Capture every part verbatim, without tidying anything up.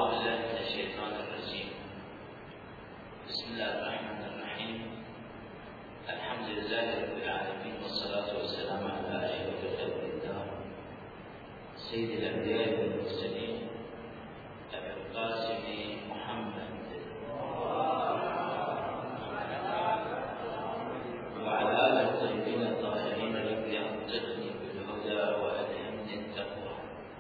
أعوذ بالله من الشيطان الرجيم. بسم الله الرحمن الرحيم. الحمد لله رب العالمين، والصلاة والسلام على أشرف خلق الله سيد الأنبياء والمرسلين أبي القاسم محمد وعلى آله الطيبين الطاهرين. رب أنطقني بالهدى وألهمني التقوى.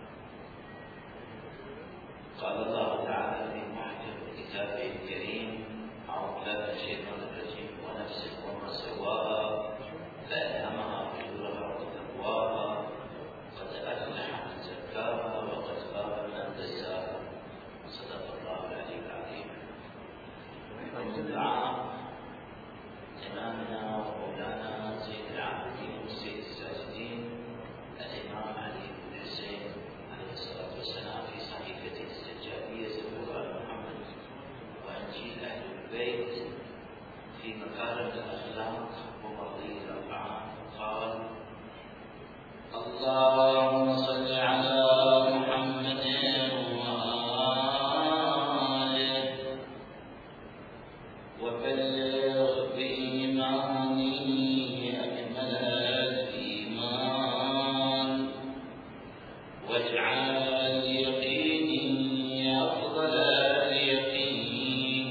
قال الله تعالى في محكم كتابه الكريم: أعوذ بالله من الشيطان الرجيم. ونفس وما سواها فألهمها فجورها وتقواها قد أفلح من زكاها وقد خاب من دساها. صدق الله العلي العظيم. دعاء إمامنا ومولانا سيد العابدين وسيد الساجدين الإمام علي بن الحسين عليه الصلاة والسلام في صحيفته السجادية زبور آل محمد وإنجيل أهل البيت في مكارم الأخلاق ومواضيع الأربعة. قال: اللهم صل على محمد وآله وبلغ بإيمانه أكمل الإيمان واجعل يقيني أفضل اليقين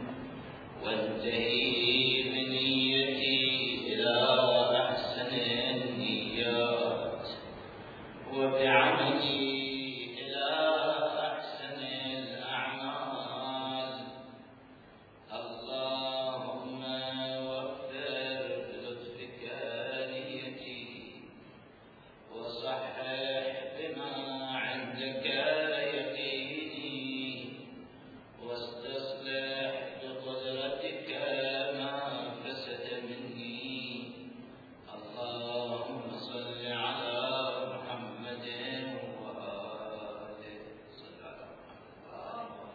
وانتهي بنيتي إلى أحسن النيات وبعملي إلى أحسن الأعمال. اللهم وفر بلطفك نيتي وصحح بما عندك يقيني واستصلح بقدرتك ما فسد مني. اللهم صل على محمد وآله. صل على محمد.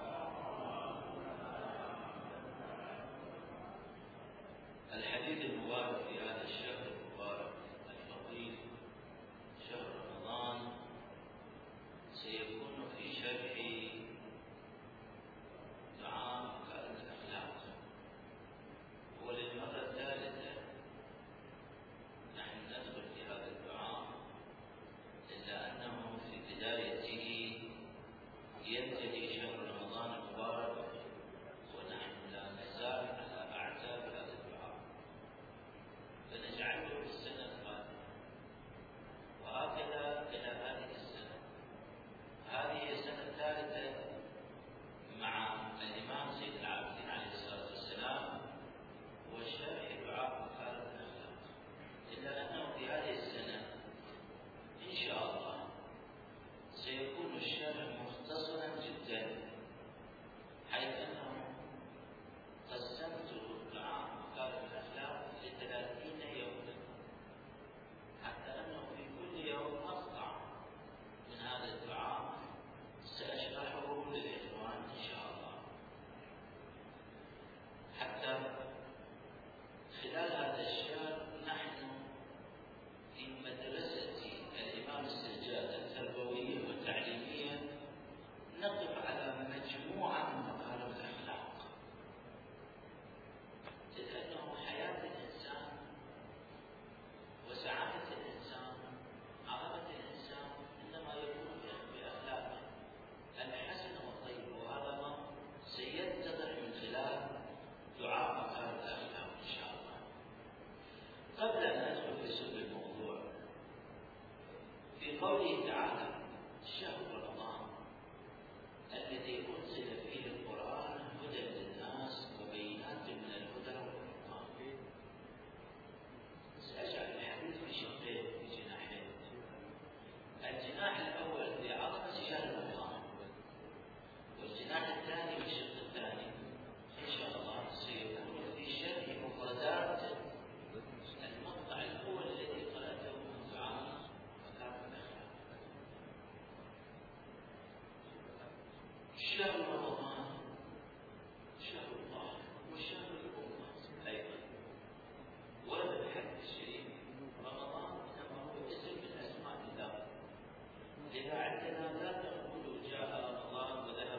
الحديث المبارك في هذا الشهر المبارك الفضيل شهر رمضان سيكون في شرح دعاء مكارم الأخلاق. وللمرة الثالثة نحن ندخل في هذا الدعاء، إلا أنه في بدايته ينتهي شهر رمضان المبارك ونحن لا نزال على أعتاب هذا الدعاء، فنجعله في السنة القادمة وهكذا إلى هذه السنة. هذه السنة الثالثة مع الإمام سيد العابدين عليه الصلاة والسلام وشرح دعاء مكارم الأخلاق، إلا أنه في هذه السنة إن شاء الله سيكون الشرح مختصرا جدا، حيث أنه قسمت دعاء مكارم الأخلاق لثلاثين يوما، حتى أنه في كل يوم مقطع من هذا الدعاء سأشرحه للإخوان إن شاء الله، حتى خلال هذا الشهر نحن في مدرسة الإمام السجاد التربوية والتعليمية نقف على مجموعة من مكارم الأخلاق، لأنه حياة الإنسان وسعادة الإنسان عظمة الإنسان إنما يكون بأخلاقه الحسنة والطيبة، وهذا ما سيتضح من خلال دعاء مكارم الأخلاق إن شاء الله. قبل أن ندخل في صلب الموضوع، في قوله تعالى: شهر رمضان الذي أنزل فيه القرآن هدى للناس وبينات من الهدى والفرقان. سأجعل الحديث في شقين، في جناحين. الجناح الأول لعظمة شهر رمضان، والجناح الثاني والشق الثاني إن شاء الله سيكون في شرح مفردات المقطع الأول الذي قرأته من دعاء مكارم الأخلاق. شهر رمضان شهر الله وشهر الأمة أيضا. ورد الحديث الشريف: رمضان إنما هو اسم من أسماء الله، لذا عندنا لا تقول جاء رمضان وذهب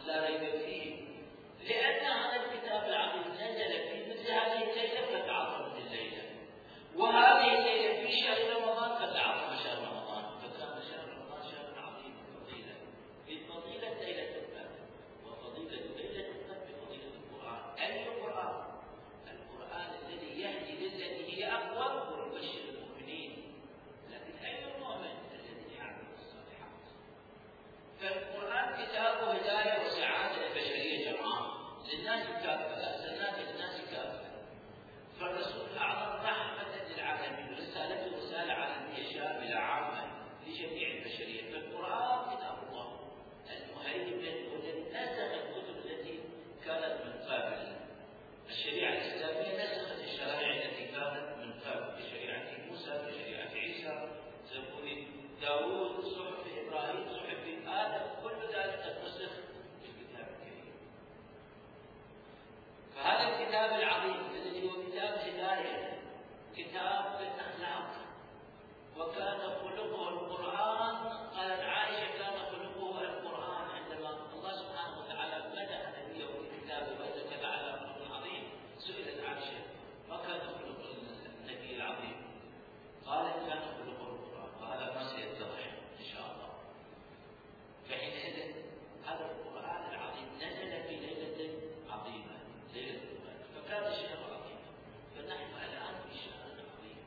لا ريب فيه، لأن هذا الكتاب العظيم نزل في مثل هذه الليلة فتعظمت الليلة، وهذه الليلة في شهر رمضان فتعظم شهر رمضان، فكان شهر رمضان شهر عظيم فضيلة بفضيلة ليلة القدر، وفضيلة ليلة القدر بفضيلة القرآن. أي قرآن؟ القرآن الذي يهدي للتي هي أقوم ويبشر المؤمنين، لكن أي المؤمن الذي يعمل الصالحات؟ فالقرآن كتاب هداية وسعادة للبشرية جمعاء، للناس كافة، أرسلناك للناس كافة. فالرسول أعظم رحمة للعالمين، رسالته رسالة عالمية شاملة عامة لجميع البشرية. فالقرآن كتاب الله المهيمن والذي نسخ الكتب التي كانت من قبل. الشريعة الإسلامية نسخت الشرائع التي كانت من قبل، كشريعة موسى، كشريعة عيسى، زبور داوود، صحف إبراهيم، صحف آدم، كل ذلك نسخ بالكتاب الكريم. فهذا الكتاب العظيم الذي هو كتاب هداية، كتاب الأخلاق، وكان خلقه القرآن. قالت عائشة كان خلقه القرآن، عندما الله سبحانه وتعالى مدح نبيه في كتابه وإنك لعلى خلق عظيم، سئلت عائشة ما كان خلق النبي العظيم؟ قالت كان خلقه القرآن، وهذا ما سيتضح إن شاء الله. فحينئذ هذا القرآن العظيم نزل في ليلة عظيمة، ليلة القدر، فكان الشهر عظيما، فنحن الآن في شهر عظيم.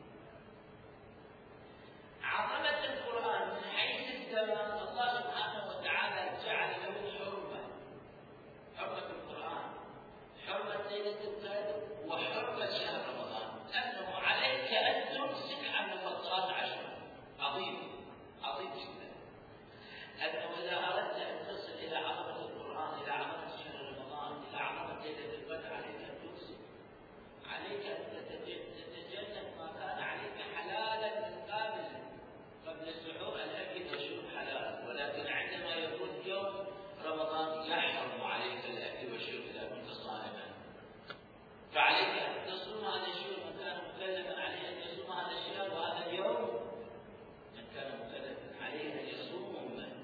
عظمة القرآن من حيث الزمان، الله سبحانه وتعالى جعل له حرمة، حرمة القرآن، حرمة ليلة القدر، وحرمة شهر رمضان، أنه عليك أن تمسك عن مفطرات عشر. عظيم عظيم جدا، أنه إذا أردت أن تصل إلى عظمة القرآن، إلى عظمة شهر رمضان، إلى عظمة ليلة القدر، عليك أن تمسك، عليك أن تتجنب ما كان عليك حلالا من قبل قبل السحور. الأكل والشرب حلال، ولكن عندما يكون يوم رمضان يحرم عليك الأكل والشرب إذا كنت صائما، فعليك أن تصوم هذا الشهر. من كان مكلفا عليه أن يصوم هذا الشهر وهذا اليوم، من كان مكلفا عليه أن يصوم،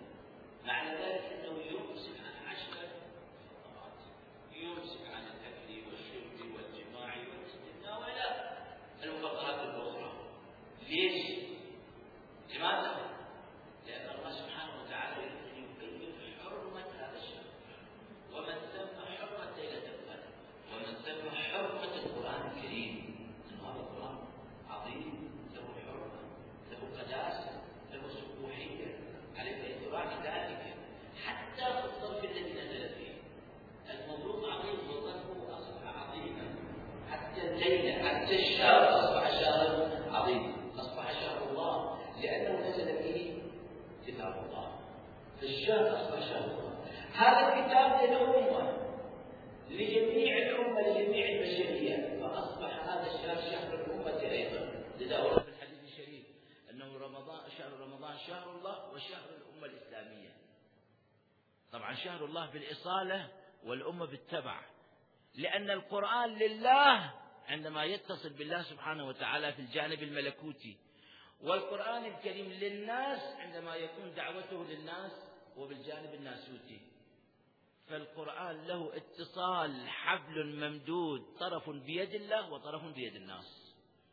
معنى ذلك أنه يمسك عن عشر فطرات، يمسك عن الأكل والشرب والجماع والاستثناء وإلى المفطرات الأخرى. ليش؟ لماذا؟ لأن الله سبحانه وتعالى يريد أن يبين حرمة هذا الشهر، ومن ثم حرمة ليلة القدر، ومن ثم حرمة القرآن الكريم. أن هذا القرآن عظيم، له حرمة، له قداسة، له سبوحية، عليك أن تراعي ذلك حتى في الظرف الذي نزل فيه. الموضوع عظيم وظرفه أصبح عظيما، حتى الليلة، حتى الشهر أصبح شهر عظيم، أصبح شهر الله، لأنه نزل فيه كتاب الله. الشهر أصبح شهر الله. هذا الكتاب للأمة، لجميع الأمة، لجميع البشرية، فأصبح هذا الشهر شهر الأمة أيضا. لذا ورد في الحديث الشريف أنه رمضان، شهر رمضان شهر الله وشهر الأمة الإسلامية. طبعا شهر الله بالإصالة والأمة بالتبع، لأن القرآن لله عندما يتصل بالله سبحانه وتعالى في الجانب الملكوتي، والقرآن الكريم للناس عندما يكون دعوته للناس وبالجانب الناسوتي. فالقرآن له اتصال، حبل ممدود، طرف بيد الله وطرف بيد الناس.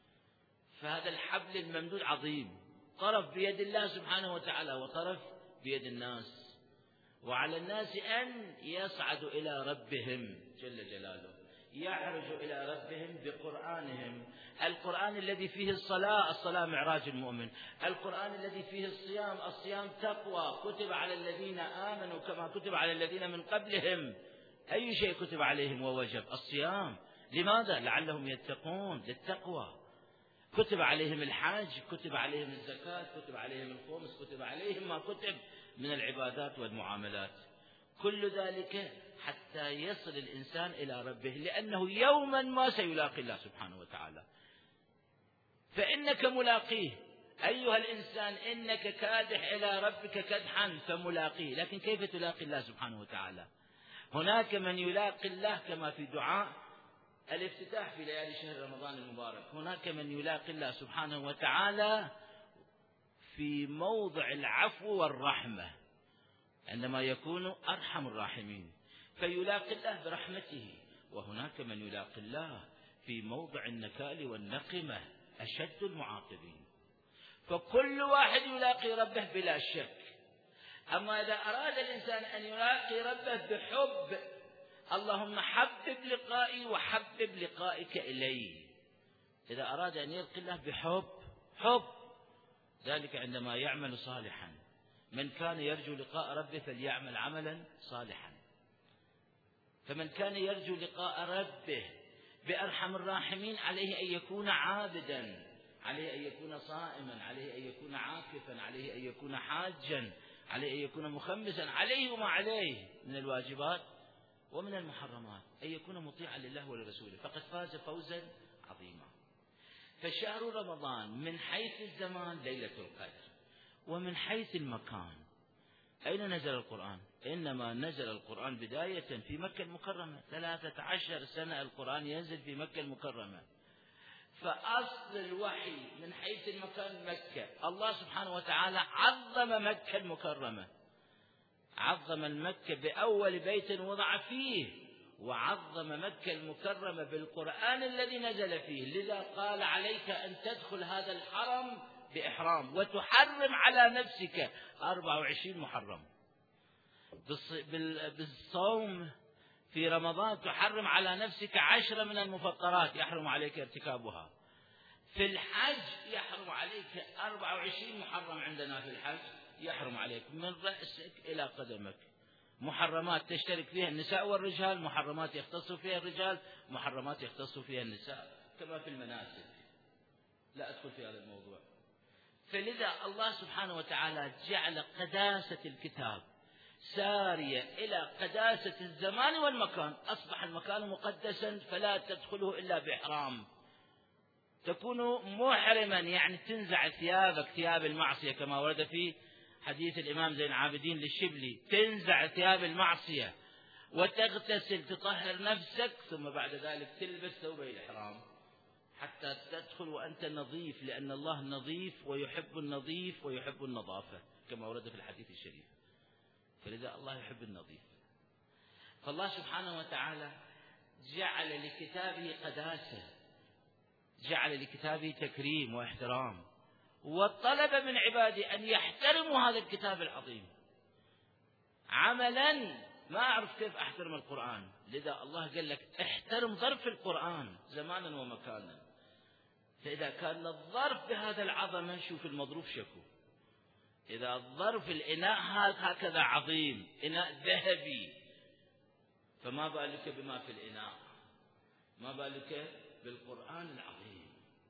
فهذا الحبل الممدود عظيم، طرف بيد الله سبحانه وتعالى وطرف بيد الناس. وعلى الناس أن يصعدوا إلى ربهم جل جلاله، يعرجوا إلى ربهم بقرآنهم. القرآن الذي فيه الصلاة، الصلاة معراج المؤمن. القرآن الذي فيه الصيام، الصيام تقوى، كتب على الذين آمنوا كما كتب على الذين من قبلهم. أي شيء كتب عليهم ووجب؟ الصيام. لماذا؟ لعلهم يتقون، للتقوى. كتب عليهم الحج، كتب عليهم الزكاة، كتب عليهم الخمس، كتب عليهم ما كتب من العبادات والمعاملات. كل ذلك حتى يصل الإنسان إلى ربه، لأنه يوما ما سيلاقي الله سبحانه وتعالى، فإنك ملاقيه أيها الإنسان، إنك كادح إلى ربك كدحا فملاقيه. لكن كيف تلاقي الله سبحانه وتعالى؟ هناك من يلاقي الله كما في دعاء الافتتاح في ليالي شهر رمضان المبارك، هناك من يلاقي الله سبحانه وتعالى في موضع العفو والرحمة، عندما يكون أرحم الراحمين. فيلاقي الله برحمته، وهناك من يلاقي الله في موضع النكال والنقمة أشد المعاقبين. فكل واحد يلاقي ربه بلا شك. أما إذا أراد الإنسان أن يلاقي ربه بحب، اللهم حبب لقائي وحبب لقائك إلي. إذا أراد أن يلقي الله بحب، حب ذلك عندما يعمل صالحا. من كان يرجو لقاء ربه فليعمل عملا صالحا. فمن كان يرجو لقاء ربه بأرحم الراحمين عليه أن يكون عابدا، عليه أن يكون صائما، عليه أن يكون عاكفا، عليه أن يكون حاجا، عليه أن يكون مخمسا، عليه وما عليه من الواجبات ومن المحرمات، أن يكون مطيعا لله ولرسوله، فقد فاز فوزا عظيما. فشهر رمضان من حيث الزمان ليلة القدر، ومن حيث المكان أين نزل القرآن؟ إنما نزل القرآن بداية في مكة المكرمة، ثلاثة عشر سنة القرآن ينزل في مكة المكرمة. فأصل الوحي من حيث المكان مكة. الله سبحانه وتعالى عظم مكة المكرمة، عظم المكة بأول بيت وضع فيه، وعظم مكة المكرمة بالقرآن الذي نزل فيه. لذا قال عليك أن تدخل هذا الحرم بإحرام، وتحرم على نفسك أربعة وعشرين محرم. بالصوم في رمضان تحرم على نفسك عشرة من المفطرات يحرم عليك ارتكابها. في الحج يحرم عليك أربعة وعشرين محرم، عندنا في الحج يحرم عليك من رأسك إلى قدمك. محرمات تشترك فيها النساء والرجال، محرمات يختص فيها الرجال، محرمات يختص فيها النساء، كما في المناسك. لا أدخل في هذا الموضوع. فلذا الله سبحانه وتعالى جعل قداسة الكتاب سارية إلى قداسة الزمان والمكان. أصبح المكان مقدسا فلا تدخله إلا بإحرام. تكون محرما يعني تنزع ثيابك، ثياب المعصية، كما ورد في حديث الإمام زين العابدين للشبلي، تنزع ثياب المعصية وتغتسل تطهر نفسك، ثم بعد ذلك تلبس ثوبي الإحرام حتى تدخل وأنت نظيف، لأن الله نظيف ويحب النظيف ويحب النظافة كما ورد في الحديث الشريف. فلذا الله يحب النظيف. فالله سبحانه وتعالى جعل لكتابه قداسة، جعل لكتابه تكريم واحترام، وطلب من عباده أن يحترموا هذا الكتاب العظيم. عملا ما أعرف كيف أحترم القرآن، لذا الله قال لك احترم ظرف القرآن زمانا ومكانا. فإذا كان الظرف بهذا العظمة، شوف المظروف شكو. إذا الظرف الإناء هكذا عظيم، إناء ذهبي، فما بالك بما في الإناء، ما بالك بالقرآن العظيم.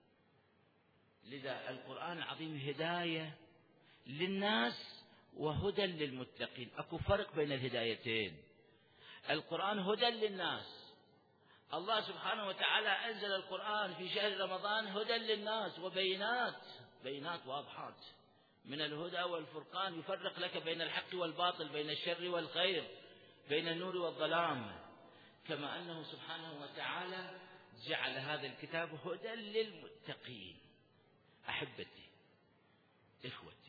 لذا القرآن العظيم هداية للناس وهدى للمتقين. أكو فرق بين الهدايتين. القرآن هدى للناس. الله سبحانه وتعالى أنزل القرآن في شهر رمضان هدى للناس وبينات، بينات واضحات من الهدى والفرقان، يفرق لك بين الحق والباطل، بين الشر والخير، بين النور والظلام. كما أنه سبحانه وتعالى جعل هذا الكتاب هدى للمتقين. أحبتي إخوتي،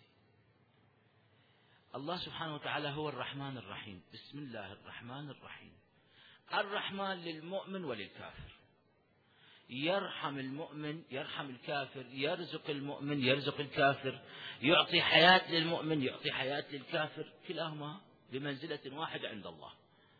الله سبحانه وتعالى هو الرحمن الرحيم. بسم الله الرحمن الرحيم. الرحمن للمؤمن وللكافر، يرحم المؤمن يرحم الكافر، يرزق المؤمن يرزق الكافر، يعطي حياة للمؤمن يعطي حياة للكافر، كلاهما بمنزلة واحدة عند الله.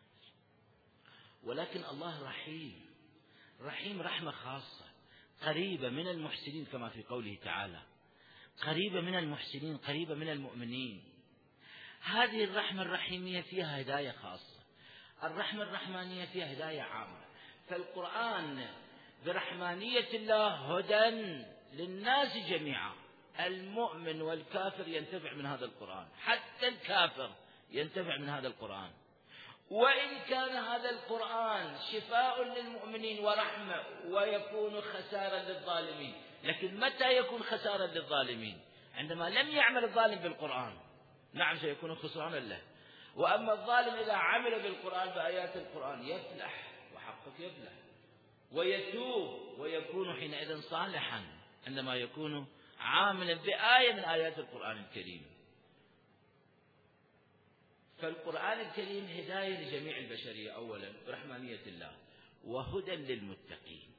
ولكن الله رحيم، رحيم رحمة خاصة قريبة من المحسنين، كما في قوله تعالى قريبة من المحسنين، قريبة من المؤمنين. هذه الرحمة الرحيمية فيها هداية خاصة، الرحمة الرحمانية فيها هداية عامة. فالقرآن برحمانية الله هدى للناس جميعا. المؤمن والكافر ينتفع من هذا القرآن، حتى الكافر ينتفع من هذا القرآن. وإن كان هذا القرآن شفاء للمؤمنين ورحمة، ويكون خسارا للظالمين. لكن متى يكون خسارا للظالمين؟ عندما لم يعمل الظالم بالقرآن، نعم سيكون خسرانا له. وأما الظالم إذا عمل بالقرآن بآيات القرآن يفلح، وحقق يفلح ويتوب ويكون حينئذ صالحا، عندما يكون عاملا بآية من آيات القرآن الكريم. فالقرآن الكريم هداية لجميع البشرية أولا برحمانية الله، وهدى للمتقين.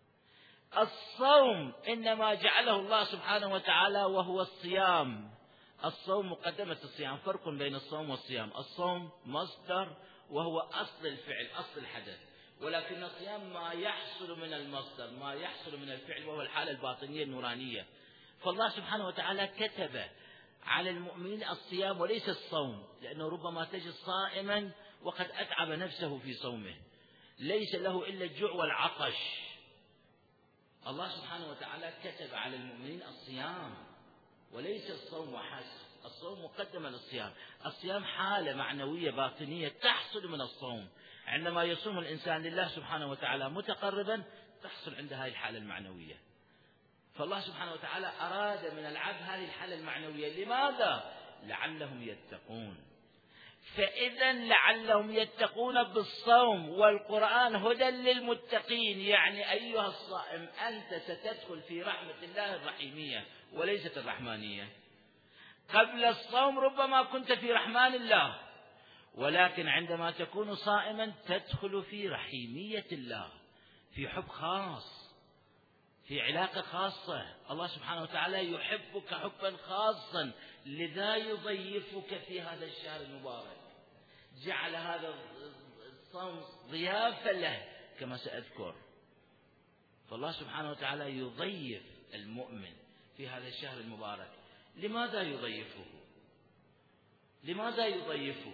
الصوم إنما جعله الله سبحانه وتعالى وهو الصيام. الصوم مقدمة الصيام، فرق بين الصوم والصيام. الصوم مصدر وهو أصل الفعل، أصل الحدث، ولكن الصيام ما يحصل من المصدر، ما يحصل من الفعل، وهو الحالة الباطنية النورانية. فالله سبحانه وتعالى كتب على المؤمنين الصيام وليس الصوم، لأنه ربما تجد صائما وقد أتعب نفسه في صومه، ليس له إلا الجوع والعطش. الله سبحانه وتعالى كتب على المؤمنين الصيام وليس الصوم وحسب. الصوم مقدمة للصيام. الصيام حالة معنوية باطنية تحصل من الصوم. عندما يصوم الإنسان لله سبحانه وتعالى متقربا تحصل عنده هذه الحالة المعنوية. فالله سبحانه وتعالى أراد من العبد هذه الحالة المعنوية. لماذا؟ لعلهم يتقون. فإذا لعلهم يتقون بالصوم والقرآن هدى للمتقين، يعني أيها الصائم أنت ستدخل في رحمة الله الرحيمية وليست الرحمانية. قبل الصوم ربما كنت في رحمن الله، ولكن عندما تكون صائما تدخل في رحيمية الله، في حب خاص، في علاقة خاصة. الله سبحانه وتعالى يحبك حبا خاصا، لذا يضيفك في هذا الشهر المبارك، جعل هذا الصوم ضيافة له كما سأذكر. فالله سبحانه وتعالى يضيف المؤمن في هذا الشهر المبارك. لماذا يضيفه؟ لماذا يضيفه؟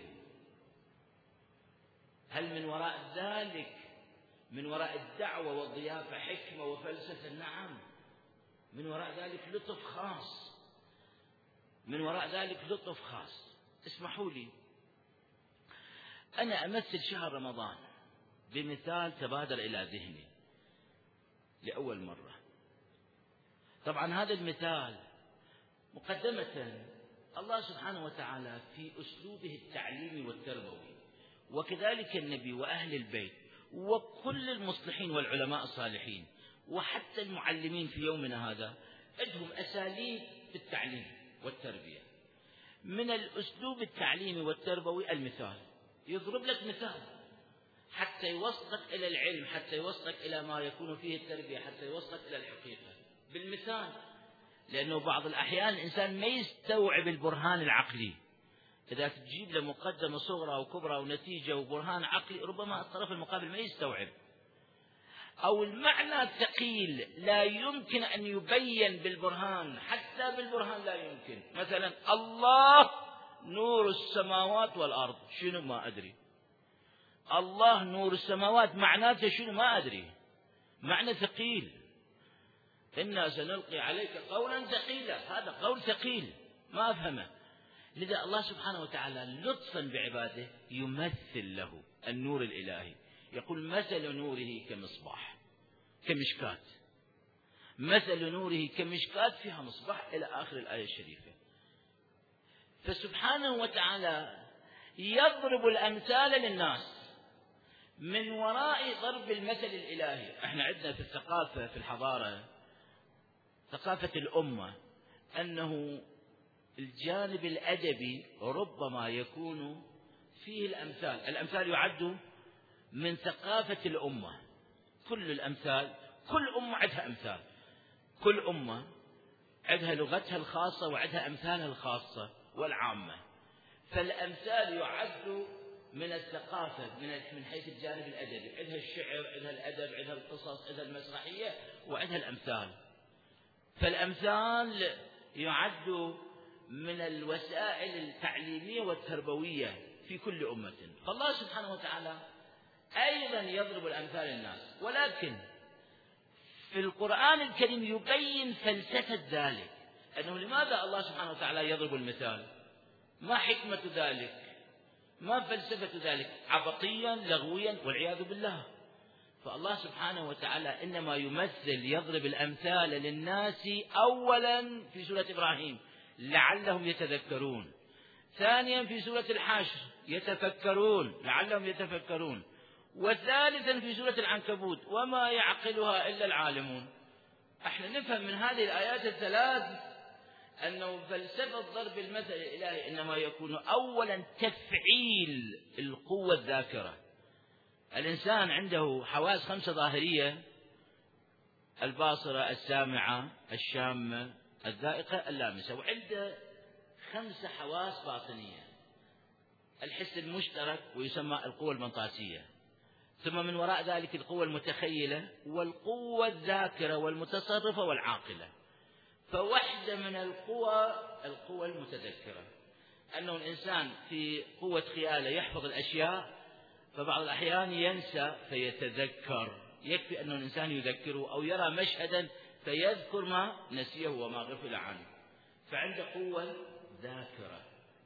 هل من وراء ذلك، من وراء الدعوة والضيافة، حكمة وفلسفة؟ نعم، من وراء ذلك لطف خاص، من وراء ذلك لطف خاص. اسمحوا لي أنا أمثل شهر رمضان بمثال تبادر إلى ذهني لأول مرة. طبعا هذا المثال مقدمة الله سبحانه وتعالى في أسلوبه التعليمي والتربوي، وكذلك النبي وأهل البيت وكل المصلحين والعلماء الصالحين وحتى المعلمين في يومنا هذا عندهم أساليب في التعليم والتربية. من الأسلوب التعليمي والتربوي المثال، يضرب لك مثال حتى يوصلك إلى العلم، حتى يوصلك إلى ما يكون فيه التربية، حتى يوصلك إلى الحقيقة بالمثال. لأنه بعض الأحيان الإنسان ما يستوعب البرهان العقلي. إذا تجيب له مقدمة صغرى وكبرى ونتيجة وبرهان عقلي، ربما الطرف المقابل ما يستوعب، أو المعنى الثقيل لا يمكن أن يبين بالبرهان، حتى بالبرهان لا يمكن. مثلا الله نور السماوات والأرض، شنو؟ ما أدري. الله نور السماوات معناته شنو؟ ما أدري. معنى ثقيل. إنا سنلقي عليك قولا ثقيلا، هذا قول ثقيل ما أفهمه. لذا الله سبحانه وتعالى لطفا بعباده يمثل له النور الإلهي، يقول مثل نوره كمصباح، كمشكاة، مثل نوره كمشكاة فيها مصباح إلى آخر الآية الشريفة. فسبحانه وتعالى يضرب الأمثال للناس من وراء ضرب المثل الإلهي. احنا عندنا في الثقافة، في الحضارة، ثقافة الأمة، أنه الجانب الأدبي ربما يكون فيه الأمثال. الأمثال يعد من ثقافة الأمة. كل الأمثال، كل أمة عندها أمثال، كل أمة عندها لغتها الخاصة وعندها أمثالها الخاصة والعامة. فالأمثال يعد من الثقافة من حيث الجانب الأدبي. عندها الشعر، عندها الأدب، عندها القصص، عندها المسرحية، وعندها الأمثال. فالأمثال يعد من الوسائل التعليمية والتربوية في كل أمة. فالله سبحانه وتعالى أيضا يضرب الأمثال للناس، ولكن في القرآن الكريم يبين فلسفة ذلك، أنه لماذا الله سبحانه وتعالى يضرب المثال؟ ما حكمة ذلك؟ ما فلسفة ذلك؟ عبطيا لغويا والعياذ بالله. فالله سبحانه وتعالى إنما يمثل، يضرب الأمثال للناس أولا في سورة إبراهيم لعلهم يتذكرون، ثانيا في سورة الحشر يتفكرون لعلهم يتفكرون، وثالثا في سورة العنكبوت وما يعقلها إلا العالمون. احنا نفهم من هذه الآيات الثلاث أنه فلسفة ضرب المثل الإلهي إنما يكون أولا تفعيل القوة الذاكرة. الإنسان عنده حواس خمسة ظاهرية: الباصرة، السامعة، الشامة، الذائقة، اللامسة، وعنده خمسة حواس باطنية: الحس المشترك ويسمى القوة المنطاسية، ثم من وراء ذلك القوة المتخيلة والقوة الذاكرة والمتصرفة والعاقلة. فواحدة من القوى القوة المتذكرة، أنه الإنسان في قوة خياله يحفظ الأشياء، فبعض الأحيان ينسى فيتذكر، يكفي أن الإنسان يذكره أو يرى مشهدا فيذكر ما نسيه وما غفل عنه، فعنده قوة ذاكرة.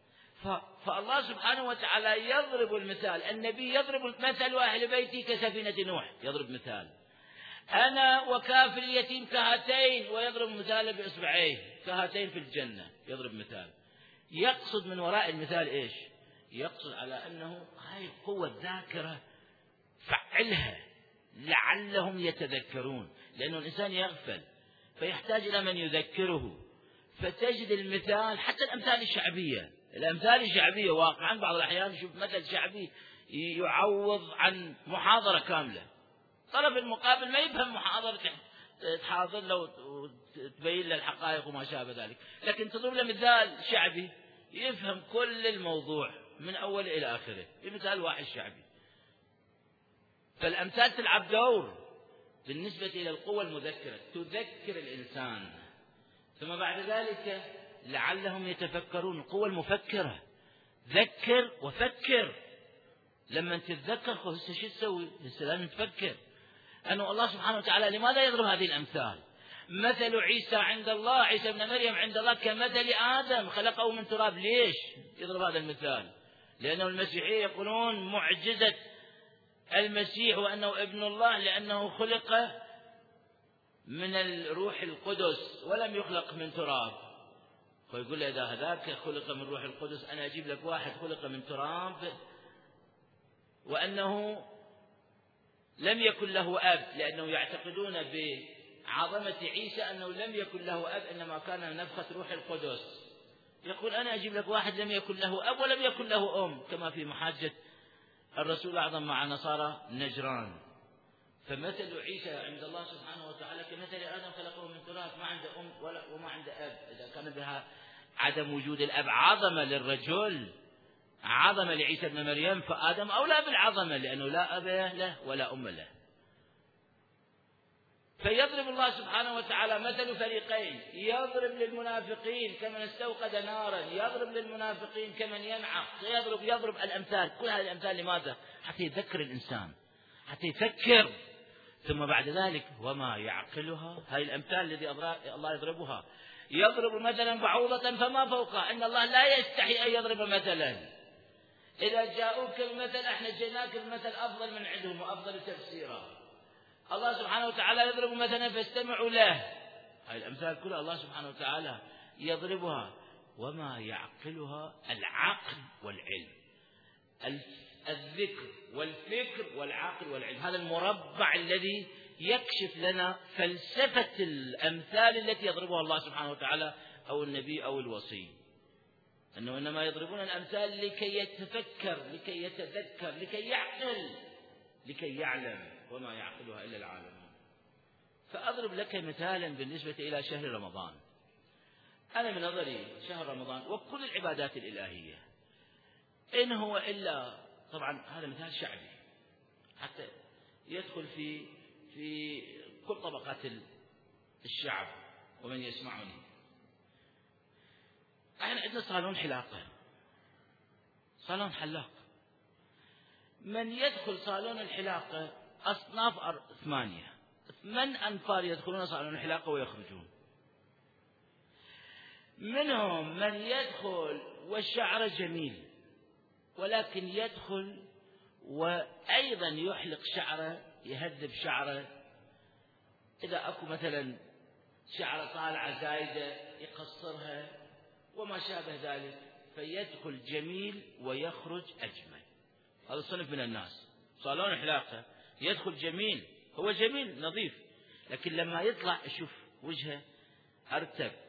فالله سبحانه وتعالى يضرب المثال، النبي يضرب المثل: وأهل بيتي كسفينة نوح، يضرب مثال. أنا وكافر اليتيم كهاتين، ويضرب مثال بإصبعيه كهاتين في الجنة، يضرب مثال. يقصد من وراء المثال إيش؟ يقصد على أنه هاي القوة الذاكرة فعلها لعلهم يتذكرون، لأنه الإنسان يغفل فيحتاج إلى من يذكره. فتجد المثال، حتى الأمثال الشعبية، الأمثال الشعبية واقعا بعض الأحيان نشوف مثل شعبي يعوض عن محاضرة كاملة. طرف المقابل ما يفهم محاضرة تحاضر له وتبين له الحقائق وما شابه ذلك، لكن تضرب له مثال شعبي يفهم كل الموضوع من أول إلى آخره بمثال واحد شعبي. فالأمثال تلعب دور بالنسبة إلى القوة المذكرة، تذكر الإنسان. ثم بعد ذلك لعلهم يتفكرون، القوة المفكرة، ذكر وفكر. لما تتذكر هسه شو تسوي؟ هسه لازم تفكر أنه الله سبحانه وتعالى لماذا يضرب هذه الأمثال؟ مثل عيسى عند الله، عيسى ابن مريم عند الله كمثل آدم خلقه من تراب. ليش يضرب هذا المثال؟ لأنه المسيحية يقولون معجزة المسيح وأنه ابن الله لأنه خلق من الروح القدس ولم يخلق من تراب. فيقول له إذا هذاك خلق من روح القدس أنا أجيب لك واحد خلق من تراب، وأنه لم يكن له أب، لأنه يعتقدون بعظمة عيسى أنه لم يكن له أب إنما كان نفخة روح القدس. يقول أنا أجيب لك واحد لم يكن له أب ولم يكن له أم، كما في محاجة الرسول الأعظم مع نصارى نجران. فمثل عيسى عند الله سبحانه وتعالى كمثل آدم خلقه من تراب، ما عنده أم ولا وما عنده أب. إذا كان بها عدم وجود الأب عظمة للرجل، عظمة لعيسى ابن مريم، فآدم أولى بالعظمة لأنه لا أب له ولا أم له. فيضرب الله سبحانه وتعالى مثل فريقين: يضرب للمنافقين كمن استوقد نارا، يضرب للمنافقين كمن ينعق، يضرب يضرب الأمثال. كل هذه الأمثال لماذا؟ حتى يذكر الإنسان، حتى يفكر. ثم بعد ذلك وما يعقلها، هذه الأمثال الذي الله يضربها. يضرب مثلا بعوضة فما فوقها، إن الله لا يستحي أن يضرب مثلا. إذا جاءوك المثل احنا جئناك المثل أفضل من عندهم وأفضل تفسيرا. الله سبحانه وتعالى يضرب مثلا فاستمعوا له. هذه الأمثال كلها الله سبحانه وتعالى يضربها، وما يعقلها العقل والعلم، الذكر والفكر والعقل والعلم. هذا المربع الذي يكشف لنا فلسفة الأمثال التي يضربها الله سبحانه وتعالى أو النبي أو الوصي، أنه إنما يضربون الأمثال لكي يتفكر، لكي يتذكر، لكي يعقل، لكي يعلم، وما يعقلها إلا العالمون. فأضرب لك مثالا بالنسبة إلى شهر رمضان. أنا من نظري شهر رمضان وكل العبادات الإلهية إن هو إلا، طبعا هذا مثال شعبي حتى يدخل في في كل طبقات الشعب ومن يسمعني. احنا عندنا صالون حلاقة، صالون حلاق. من يدخل صالون الحلاقة أصناف ثمانية، ثمان أنفار يدخلون صالون الحلاقة ويخرجون. منهم من يدخل والشعر جميل، ولكن يدخل وأيضا يحلق شعره، يهذب شعره. إذا أكو مثلا شعر طالعة زايدة يقصرها وما شابه ذلك، فيدخل جميل ويخرج أجمل. هذا الصنف من الناس. صالون حلاقة يدخل جميل، هو جميل نظيف، لكن لما يطلع يشوف وجهه أرتب،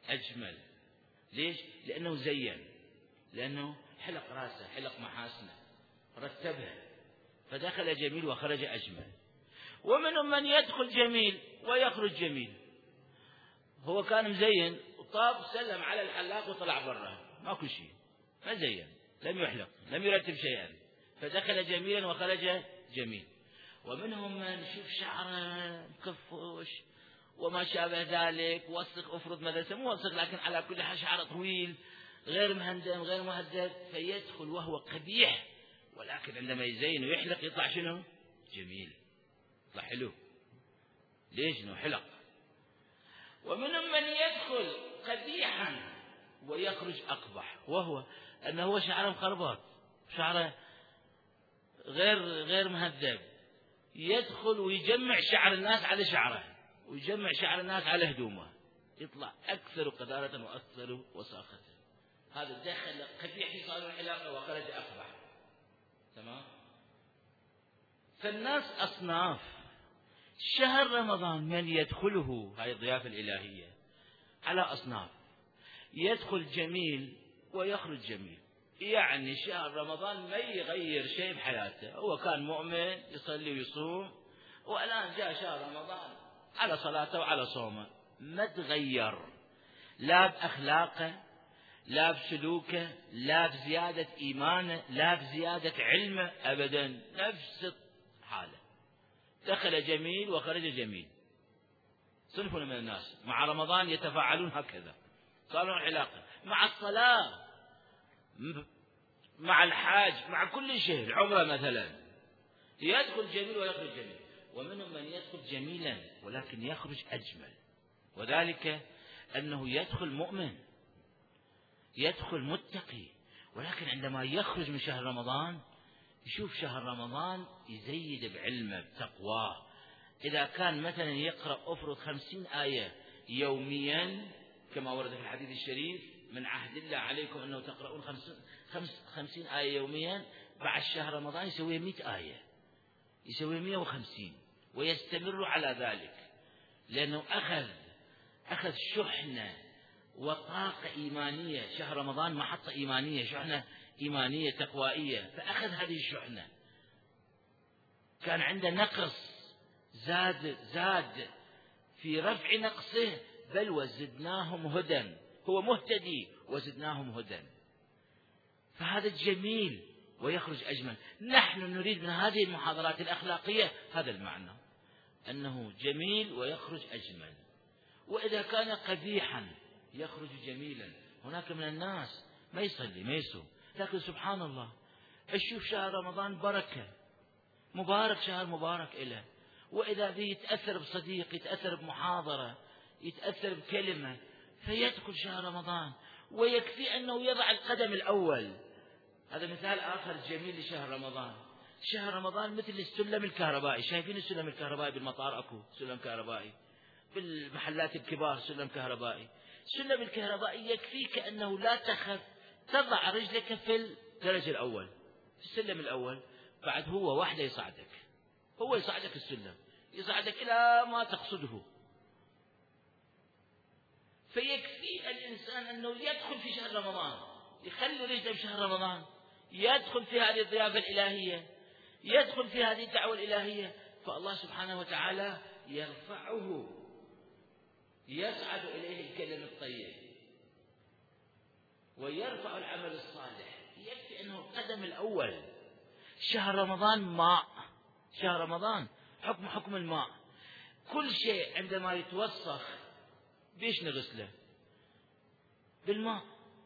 أجمل. ليش؟ لأنه زين، لأنه حلق راسه، حلق محاسنه، رتبها، فدخل جميل وخرج أجمل. ومنهم من يدخل جميل ويخرج جميل. هو كان مزين وطاب سلم على الحلاق وطلع برا، ماكو شيء، ما زين، لم يحلق، لم يرتب شيئا، فدخل جميلا وخرج جميل. ومنهم من شوف شعره مكفوش وما شابه ذلك، وسخ، افرض مثلا مو وسخ لكن على كل حال شعره طويل غير مهندم غير مهذب، فيدخل وهو قبيح، ولكن عندما يزين ويحلق يطلع شنو؟ جميل، يطلع حلو. ليش؟ انه حلق. ومنهم من يدخل قبيحا ويخرج أقبح، وهو أنه هو شعره مخربط، شعره غير غير مهذب، يدخل ويجمع شعر الناس على شعره، ويجمع شعر الناس على هدومه، يطلع أكثر قذارة وأكثر وساخة. هذا دخل قبيح في صالون العلاقة وخرج أقبح. تمام؟ فالناس أصناف. شهر رمضان من يدخله، هاي الضيافة الإلهية، على أصناف. يدخل جميل ويخرج جميل، يعني شهر رمضان ما يغير شيء بحياته. هو كان مؤمن يصلي ويصوم، والآن جاء شهر رمضان على صلاته وعلى صومه، ما تغير لا بأخلاقه لا بسلوكه لا بزيادة إيمانه لا بزيادة علمه، أبدا نفس حاله. دخل جميل وخرج جميل. صنف من الناس مع رمضان يتفاعلون هكذا، صاروا علاقة مع الصلاة، مع الحاج، مع كل شيء، العمرة مثلا، يدخل جميل ويخرج جميل. ومنهم من يدخل جميلا ولكن يخرج أجمل، وذلك أنه يدخل مؤمن، يدخل متقي، ولكن عندما يخرج من شهر رمضان يشوف شهر رمضان يزيد بعلمه بتقواه. إذا كان مثلا يقرأ أفرض خمسين آية يوميا كما ورد في الحديث الشريف، من عهد الله عليكم أنه تقرؤون خمسين آية يوميا، بعد شهر رمضان يسوي مئة آية، يسوي مئة وخمسين، ويستمر على ذلك، لأنه أخذ أخذ شحنة وطاقة إيمانية. شهر رمضان محطة إيمانية، شحنة إيمانية تقوائية، فأخذ هذه الشحنة. كان عنده نقص، زاد زاد في رفع نقصه، بل وزدناهم هدى، هو مهتدي وزدناهم هدى. فهذا الجميل ويخرج أجمل. نحن نريد من هذه المحاضرات الأخلاقية هذا المعنى، أنه جميل ويخرج أجمل. وإذا كان قبيحا يخرج جميلا. هناك من الناس ما يصلي ما يصوم، لكن سبحان الله أشوف شهر رمضان بركة، مبارك، شهر مبارك إله، وإذا به يتأثر بصديق، يتأثر بمحاضرة، يتأثر بكلمة، فيدخل شهر رمضان ويكفي أنه يضع القدم الأول. هذا مثال آخر جميل لشهر رمضان. شهر رمضان مثل السلم الكهربائي، شايفين السلم الكهربائي بالمطار؟ أكو سلم كهربائي، بالمحلات الكبار سلم كهربائي. السلم الكهربائي يكفيك أنه لا تخف، تضع رجلك في الدرج الأول، في السلم الأول، بعد هو وحده يصعدك، هو يصعدك السلم، يصعدك إلى ما تقصده. فيكفي الإنسان أنه يدخل في شهر رمضان، يخلي رجله في شهر رمضان، يدخل في هذه الضيافة الإلهية، يدخل في هذه الدعوة الإلهية، فالله سبحانه وتعالى يرفعه، يصعد إليه الكلم الطيب ويرفع العمل الصالح. يكفي أنه القدم الأول. شهر رمضان ماء، شهر رمضان حكم حكم الماء. كل شيء عندما يتوسخ بيش نغسله؟ بالماء.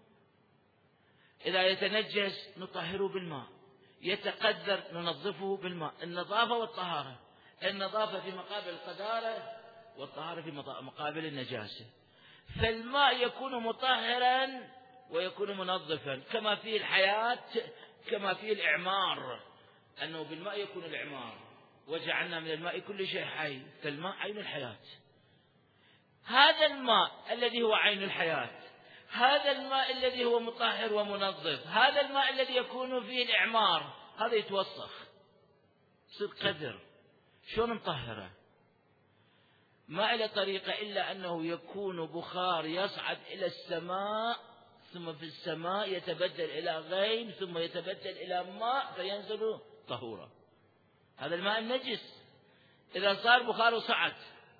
إذا يتنجس نطهره بالماء، يتقذر ننظفه بالماء. النظافة والطهارة، النظافة في مقابل القذارة والطهارة في مقابل النجاسة. فالماء يكون مطهرا ويكون منظفا، كما فيه الحياة كما فيه الإعمار، أنه بالماء يكون الإعمار، وجعلنا من الماء كل شيء حي، فالماء عين الحياة. هذا الماء الذي هو عين الحياة، هذا الماء الذي هو مطهر ومنظف، هذا الماء الذي يكون فيه الإعمار، هذا يتوسخ، يصير قذر. شلون نطهره؟ ما إلى طريقة إلا أنه يكون بخار يصعد إلى السماء، ثم في السماء يتبدل إلى غيم، ثم يتبدل إلى ماء فينزل طهورا. هذا الماء النجس إذا صار بخار وصعد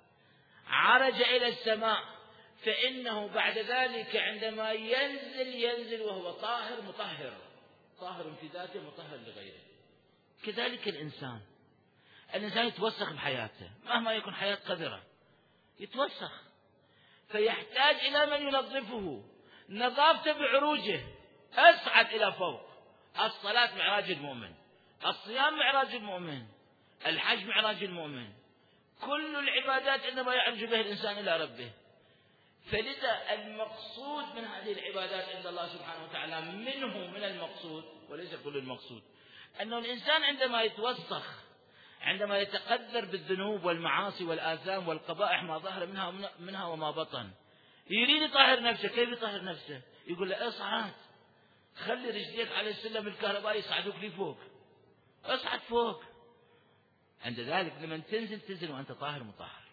عرج إلى السماء، فإنه بعد ذلك عندما ينزل ينزل وهو طاهر مطهر، طاهر في ذاته مطهر لغيره. كذلك الإنسان الإنسان يتوسخ بحياته، مهما يكون حياة قذرة يتوسخ، فيحتاج إلى من ينظفه. نظافته بعروجه، أصعد إلى فوق. الصلاة معراج المؤمن، الصيام معراج المؤمن، الحج معراج المؤمن، كل العبادات عندما يعرج بها الإنسان إلى ربه. فلذا المقصود من هذه العبادات عند الله سبحانه وتعالى، منه من المقصود وليس كل المقصود، أنه الإنسان عندما يتوسخ، عندما يتقدر بالذنوب والمعاصي والآثام والقبائح ما ظهر منها منها وما بطن، يريد يطهر نفسه. كيف يطهر نفسه؟ يقول له اصعد، خلي رجليك على السلم الكهربائي يصعدوك لفوق، اصعد فوق. عند ذلك لمن تنزل تنزل وأنت طاهر مطهر.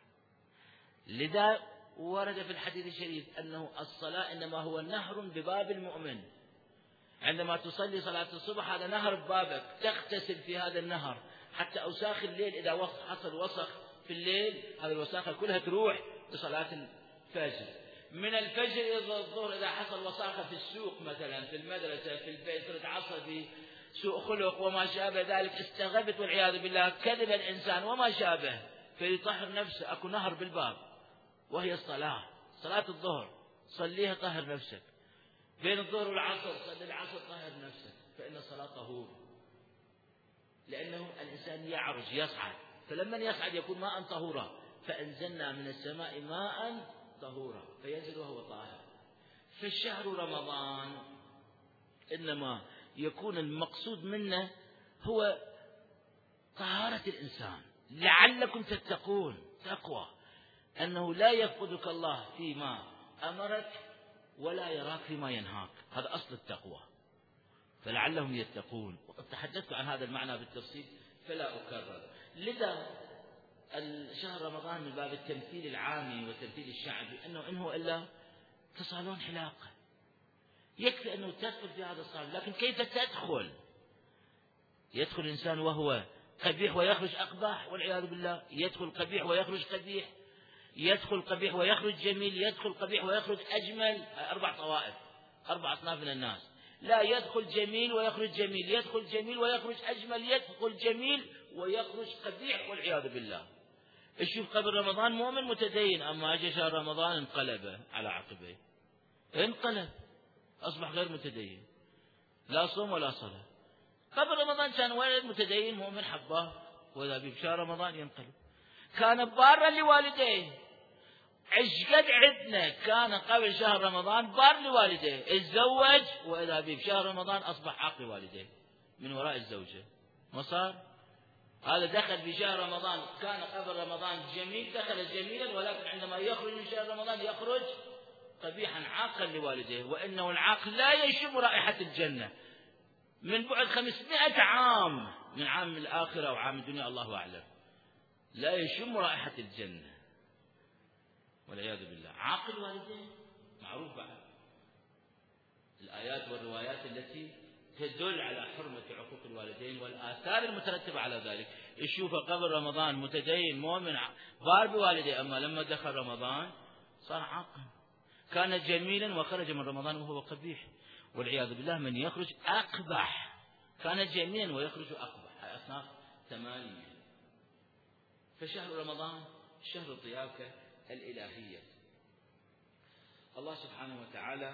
لذا ورد في الحديث الشريف أنه الصلاة إنما هو نهر بباب المؤمن. عندما تصلي صلاة الصبح هذا نهر ببابك، تغتسل في هذا النهر حتى أوساخ الليل إذا حصل وسخ في الليل هذه الوساخة كلها تروح لصلاة الفجر. من الفجر إلى الظهر إذا حصل وساخة في السوق مثلا، في المدرسة، في البيت، صرت عصبي، سوء خلق وما شابه ذلك، استغبت والعياذ بالله، كذب الإنسان وما شابه، فيطهر نفسه. أكو نهر بالباب وهي الصلاة. صلاة الظهر صليها طهر نفسك، بين الظهر والعصر صلي العصر طهر نفسك، فإن الصلاة طهور. لأنه الإنسان يعرج يصعد، فلما يصعد يكون ماء طهورا، فأنزلنا من السماء ماء طهورا فينزل وهو طاهر. فالشهر رمضان إنما يكون المقصود منه هو طهارة الإنسان، لعلكم تتقون. تقوى أنه لا يفقدك الله فيما أمرك ولا يراك فيما ينهاك، هذا أصل التقوى، فلعلهم يتقون. وقد تحدثت عن هذا المعنى بالتفصيل فلا أكرر. لذا الشهر رمضان من باب التمثيل العامي والتمثيل الشعبي أنه إنه إلا كصالون حلاقة، يكفي أنه تدخل في هذا الصالون. لكن كيف تدخل؟ يدخل الإنسان وهو قبيح ويخرج أقبح والعياذ بالله، يدخل قبيح ويخرج قبيح، يدخل قبيح ويخرج جميل، يدخل قبيح ويخرج أجمل. أربع طوائف، أربع أصناف من الناس. لا، يدخل جميل ويخرج جميل، يدخل جميل ويخرج أجمل، يدخل جميل ويخرج قبيح والعياذ بالله. اشوف قبل رمضان مؤمن متدين، أما أجى شهر رمضان انقلب على عقبيه، انقلب أصبح غير متدين، لا صوم ولا صلاة. قبل رمضان كان ولد متدين مؤمن حباه، وإذا به بشهر رمضان ينقلب. كان بارا لوالديه، عشقد عدنا كان قبل شهر رمضان بار لوالديه، اتزوج وإذا به بشهر رمضان أصبح عاق لوالديه من وراء الزوجة. ما صار؟ هذا دخل في شهر رمضان كان قبل رمضان جميل، دخل جميلا، ولكن عندما يخرج من شهر رمضان يخرج قبيحا عاقا لوالديه. وإنه العاق لا يشم رائحة الجنة من بعد خمسمائة عام من عام الآخرة وعام الدنيا، الله أعلم، لا يشم رائحة الجنة والعياذ بالله. عاق الوالدين معروف بعد الآيات والروايات التي تدل على حرمة عقوق الوالدين والآثار المترتبة على ذلك. يشوفه قبل رمضان متدين مؤمن بار بوالديه، أما لما دخل رمضان صار عاقا. كان جميلا وخرج من رمضان وهو قبيح والعياذ بالله. من يخرج أقبح، كان جميلا ويخرج أقبح، هاي أصناف ثمانية. فشهر رمضان شهر الضيافة الإلهية. الله سبحانه وتعالى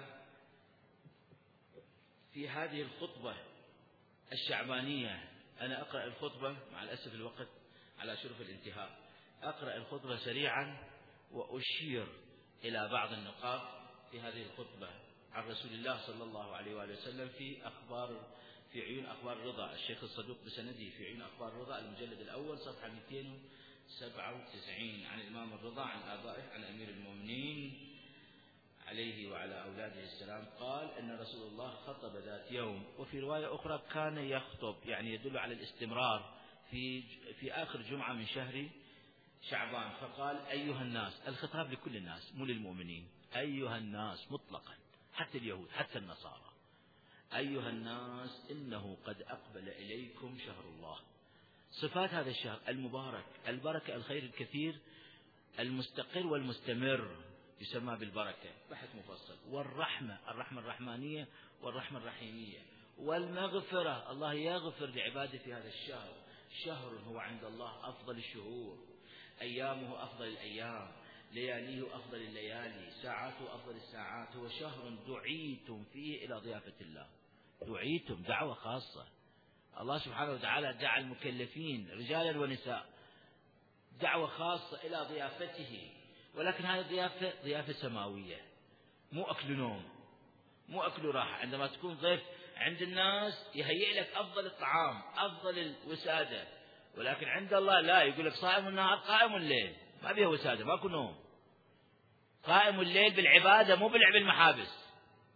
في هذه الخطبة الشعبانية، أنا أقرأ الخطبة مع الأسف الوقت على شرف الانتهاء، أقرأ الخطبة سريعا وأشير إلى بعض النقاط في هذه الخطبة عن رسول الله صلى الله عليه وآله وسلم في أخبار في عيون أخبار الرضا، الشيخ الصدوق بسنده في عيون أخبار الرضا المجلد الأول صفحة مئتين وسبعة وتسعين، عن الإمام الرضا عن آبائه عن أمير المؤمنين عليه وعلى أولاده السلام قال إن رسول الله خطب ذات يوم، وفي رواية أخرى كان يخطب، يعني يدل على الاستمرار في في آخر جمعة من شهر شعبان فقال أيها الناس، الخطاب لكل الناس مو للمؤمنين، أيها الناس مطلقا، حتى اليهود حتى النصارى، أيها الناس إنه قد أقبل إليكم شهر الله. صفات هذا الشهر المبارك، البركة الخير الكثير المستقر والمستمر يسمى بالبركة، بحث مفصل. والرحمة، الرحمة الرحمانية والرحمة الرحيمية. والمغفرة، الله يغفر لعباده في هذا الشهر. شهر هو عند الله أفضل الشهور، أيامه أفضل الأيام، لياليه أفضل الليالي، ساعاته أفضل الساعات. هو شهر دعيتم فيه إلى ضيافة الله، دعيتم دعوة خاصة. الله سبحانه وتعالى دعا المكلفين رجالا ونساء دعوة خاصة إلى ضيافته، ولكن هذه ضيافة ضيافة سماوية، مو أكل نوم، مو أكل راحة. عندما تكون ضيف عند الناس يهيئ لك أفضل الطعام، أفضل الوسادة، ولكن عند الله لا، يقول لك صائم النهار قائم الليل، ما بيه وسادة، ماكو نوم، قائم الليل بالعبادة مو بلعب المحابس.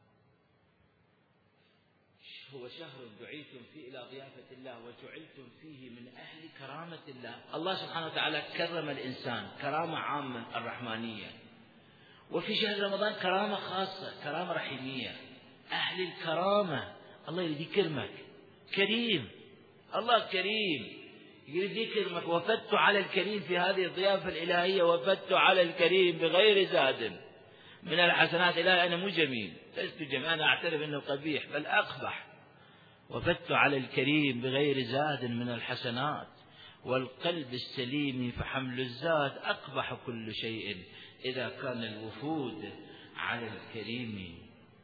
هو شهر دعيتم فيه إلى ضيافة الله وجعلتم فيه من أهل كرامة الله. الله سبحانه وتعالى كرم الإنسان كرامة عامة الرحمانية، وفي شهر رمضان كرامة خاصة، كرامة رحيمية. أهل الكرامة الله يريد يكرمك، كريم، الله كريم يريد يكرمك. وفدت على الكريم في هذه الضيافة الإلهية، وفدت على الكريم بغير زاد من الحسنات. إلهي أنا مو جميل، لست جميل، أنا أعترف أنه قبيح بل أقبح. وفدت على الكريم بغير زاد من الحسنات، والقلب السليم فحمل الزاد أقبح كل شيء إذا كان الوفود على الكريم.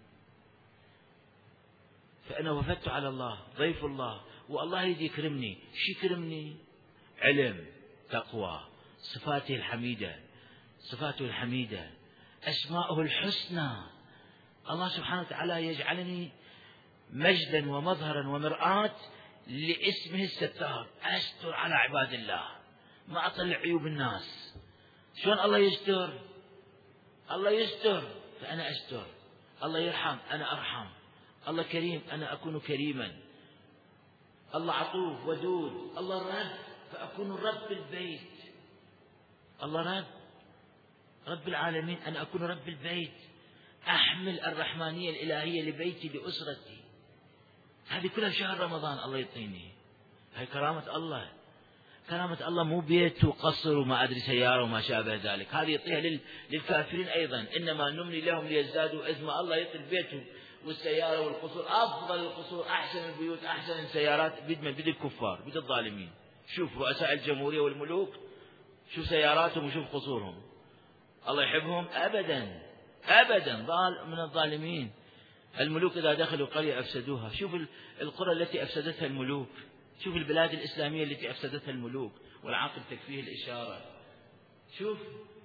فأنا وفدت على الله، ضيف الله، والله يجي يكرمني. شو يكرمني؟ علم، تقوى، صفاته الحميدة، صفاته الحميدة، أسماؤه الحسنى. الله سبحانه وتعالى يجعلني مجدا ومظهرا ومرآة لاسمه الستار، أستر على عباد الله، ما أطلع عيوب الناس. شلون الله يستر؟ الله يستر فأنا أستر. الله يرحم أنا أرحم. الله كريم أنا أكون كريما. الله عطوف ودود. الله رب فأكون رب البيت. الله رب رب العالمين، أنا أكون رب البيت، أحمل الرحمانية الإلهية لبيتي لأسرتي. هذه كلها شهر رمضان الله يعطيني. هاي كرامة الله. كرامة الله مو بيت وقصر وما أدري سيارة وما شابه ذلك، هذه يعطيها للكافرين أيضا. إنما نملي لهم ليزدادوا إثما. الله يعطي البيت والسيارة والقصور، أفضل القصور، أحسن البيوت، أحسن السيارات بيد من بيد الكفار، بيد الظالمين. شوف رؤساء الجمهورية والملوك، شوف سياراتهم وشوف قصورهم. الله يحبهم؟ أبدا أبدا، ضال من الظالمين. الملوك إذا دخلوا قرية أفسدوها. شوف القرى التي أفسدتها الملوك، شوف البلاد الإسلامية التي أفسدتها الملوك، والعاقل تكفيه الإشارة. شوف،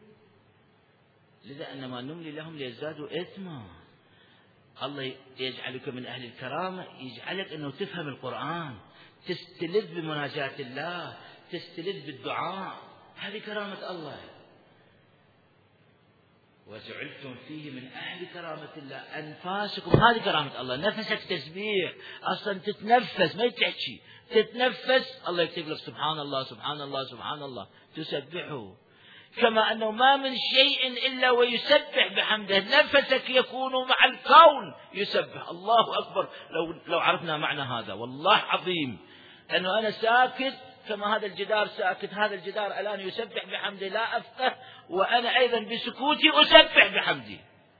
لذا أنما نملي لهم ليزدادوا إثما. الله يجعلك من أهل الكرامة، يجعلك أنه تفهم القرآن، تستلذ بمناجاة الله، تستلذ بالدعاء. هذه كرامة الله. وجعلتم فيه من أهل كرامة الله. أنفاسكم، هذه كرامة الله. نفسك تسبيح، أصلا تتنفس ما تحكي، تتنفس الله يكتب لك سبحان الله سبحان الله سبحان الله، تسبحه. كما أنه ما من شيء إلا ويسبح بحمده، نفسك يكون مع الكون يسبح. الله أكبر. لو لو عرفنا معنى هذا والله عظيم، أنه أنا ساكت كما هذا الجدار ساكت، هذا الجدار الآن يسبح بحمده، لا أفقه وأنا أيضا بسكوتي أسبح بحمدي.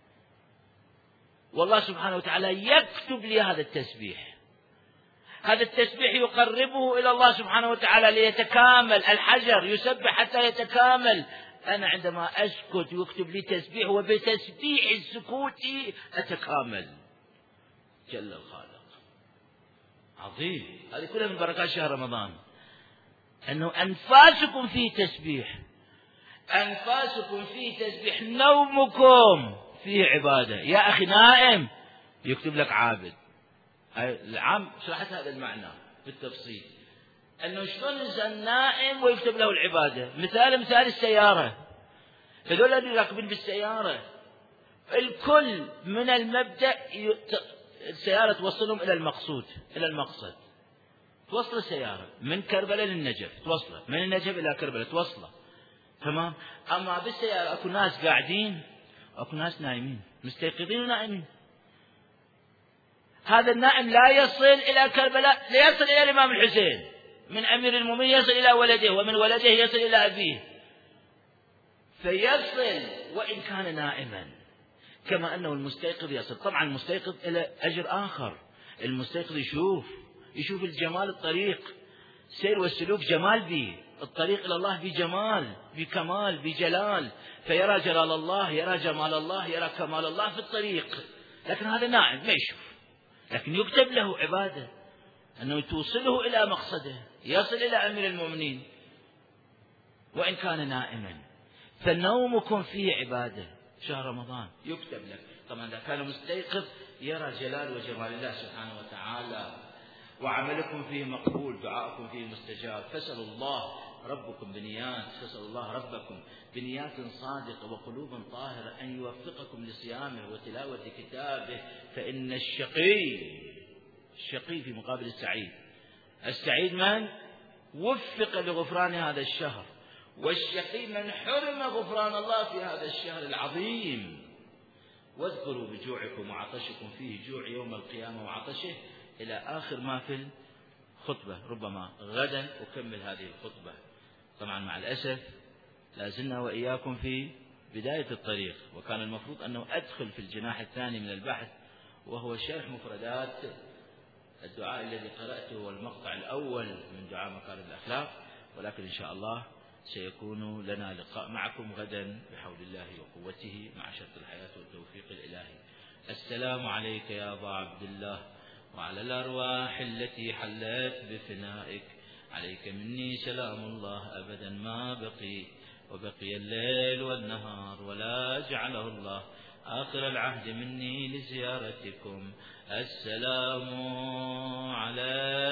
والله سبحانه وتعالى يكتب لي هذا التسبيح. هذا التسبيح يقربه إلى الله سبحانه وتعالى ليتكامل. الحجر يسبح حتى يتكامل. أنا عندما أسكت يكتب لي تسبيح، وبتسبيح السكوت أتكامل. جل الخالق. عظيم. هذه كلها من بركات شهر رمضان، أنه أنفاسكم فيه تسبيح، أنفاسكم فيه تسبيح، نومكم فيه عبادة. يا أخي نائم يكتب لك عابد. العام شرحت هذا المعنى بالتفصيل، أنه شلون الإنسان نائم ويكتب له العبادة. مثال مثال السيارة، هذول اللي راكبين بالسيارة الكل من المبدأ السيارة توصلهم إلى المقصود، إلى المقصد. توصل السيارة من كربلاء للنجف توصله، من النجف إلى كربلاء توصله. تمام. أما بالسيارة أكو ناس قاعدين أكو ناس نايمين، مستيقظين ونائمين. هذا النائم لا يصل إلى كربلاء، لا يصل إلى الإمام الحسين، من أمير المؤمنين يصل إلى ولده، ومن ولده يصل إلى أبيه، فيصل وإن كان نائما، كما أنه المستيقظ يصل. طبعا المستيقظ إلى أجر آخر، المستيقظ يشوف يشوف الجمال، الطريق سير والسلوك جمال به، الطريق إلى الله بجمال بكمال بجلال، فيرى جلال الله، يرى جمال الله، يرى كمال الله في الطريق. لكن هذا نائم ما يشوف، لكن يكتب له عبادة أنه توصله إلى مقصده، يصل إلى أمير المؤمنين وإن كان نائما. فنومكم فيه عبادة، شهر رمضان يكتب لك. طبعا إذا كان مستيقظ يرى جلال وجمال الله سبحانه وتعالى، وعملكم فيه مقبول، دعاءكم فيه مستجاب. فاسألوا الله ربكم بنيات، فاسألوا الله ربكم بنيات صادقة وقلوب طاهرة أن يوفقكم لصيامه وتلاوة كتابه، فإن الشقي الشقي في مقابل السعيد. السعيد من وفق لغفران هذا الشهر، والشقي من حرم غفران الله في هذا الشهر العظيم. واذكروا بجوعكم وعطشكم فيه، جوع يوم القيامة وعطشه، إلى آخر ما في الخطبة. ربما غدا أكمل هذه الخطبة. طبعا مع الأسف لازلنا وإياكم في بداية الطريق، وكان المفروض أنه أدخل في الجناح الثاني من البحث، وهو شرح مفردات الدعاء الذي قرأته والمقطع الأول من دعاء مكارم الأخلاق. ولكن إن شاء الله سيكون لنا لقاء معكم غدا بحول الله وقوته، مع شرط الحياة والتوفيق الإلهي. السلام عليك يا أبا عبد الله، وعلى الأرواح التي حلت بفنائك، عليك مني سلام الله أبدا ما بقي، وبقي الليل والنهار، ولا جعله الله آخر العهد مني لزيارتكم. السلام على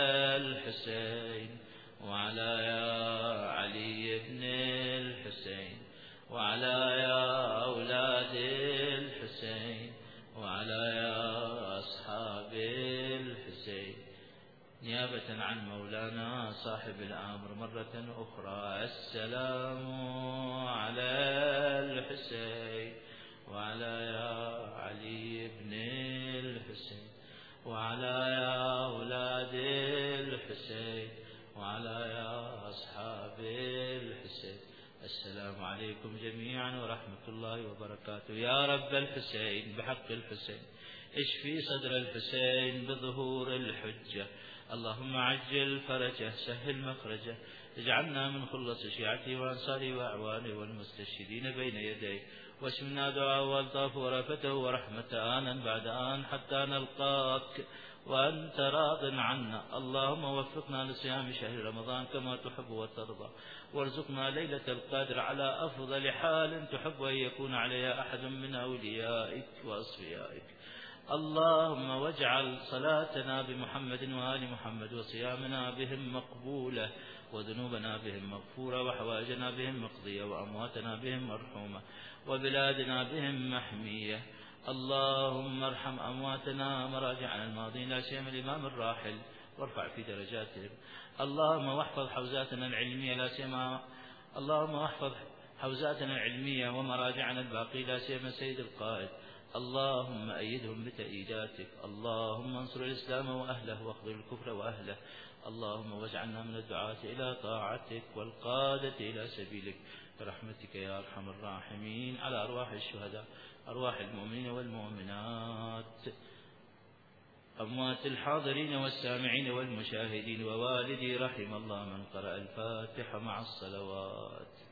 الحسين، وعلى يا علي بن الحسين، وعلى يا أولاد الحسين، وعلى يا أصحاب الحسين، نيابة عن مولانا صاحب الأمر مرة أخرى. السلام على الحسين، وعلى يا علي بن الحسين، وعلى يا أولاد الحسين، وعلى يا أصحاب الحسين. السلام عليكم جميعا ورحمة الله وبركاته. يا رب الحسين بحق الحسين اشفي صدر الحسين بظهور الحجة، اللهم عجل فرجه، سهل مخرجه، اجعلنا من خلص شيعته وأنصاره وأعوانه والمستشهدين بين يديه، واشمنا دعاء والطاف ورفته ورحمة آنا بعد آن حتى نلقاك وأنت راض عنا. اللهم وفقنا لصيام شهر رمضان كما تحب وترضى، وارزقنا ليلة القدر على أفضل حال تحب أن يكون عليها أحد من أوليائك وأصفيائك. اللهم واجعل صلاتنا بمحمد وآل محمد، وصيامنا بهم مقبولة، وذنوبنا بهم مغفورة، وحوائجنا بهم مقضية، وأمواتنا بهم مرحومة، وبلادنا بهم محمية. اللهم ارحم أمواتنا مراجعنا الماضين، لا سيما الإمام الراحل، وارفع في درجاتهم. اللهم واحفظ حوزاتنا العلمية، لا سيما اللهم واحفظ حوزاتنا العلمية ومراجعنا الباقي، لا سيما سيد القائد. اللهم أيدهم بتأييداتك. اللهم انصر الإسلام وأهله، واخذل الكفر وأهله. اللهم واجعلنا من الدعاة إلى طاعتك والقادة إلى سبيلك برحمتك يا أرحم الراحمين. على أرواح الشهداء، أرواح المؤمنين والمؤمنات، أموات الحاضرين والسامعين والمشاهدين، ووالدي رحم الله من قرأ الفاتحة مع الصلوات.